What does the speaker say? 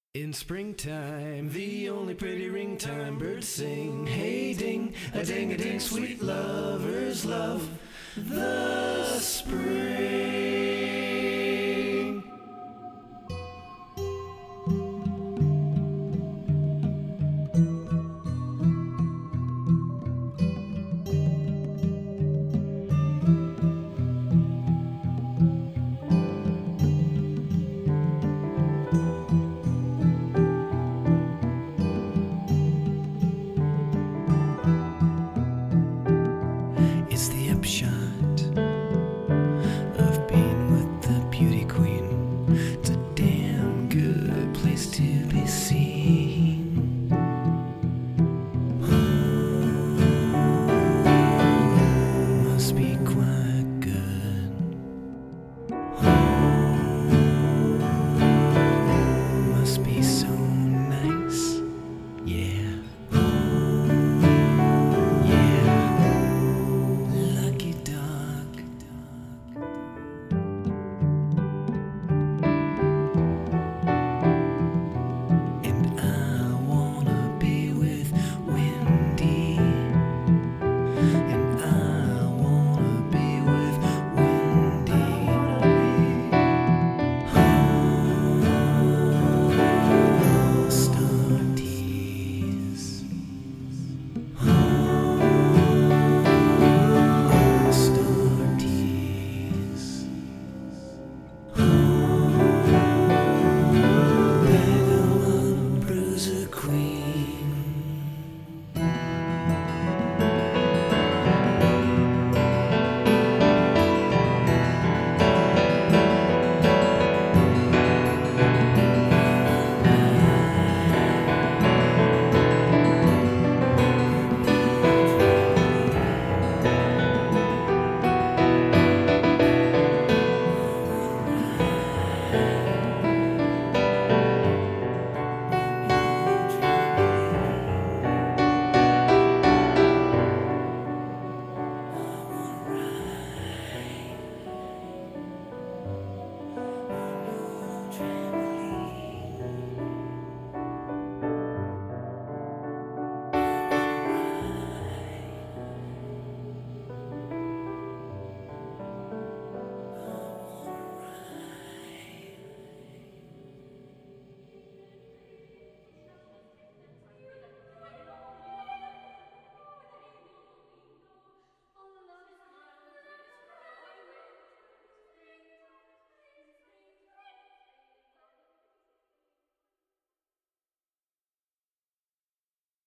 In springtime, the only pretty ring time, birds sing, hey ding, a ding, sweet lovers love the spring. It's the upshot of being with the beauty queen. It's a damn good place to be seen.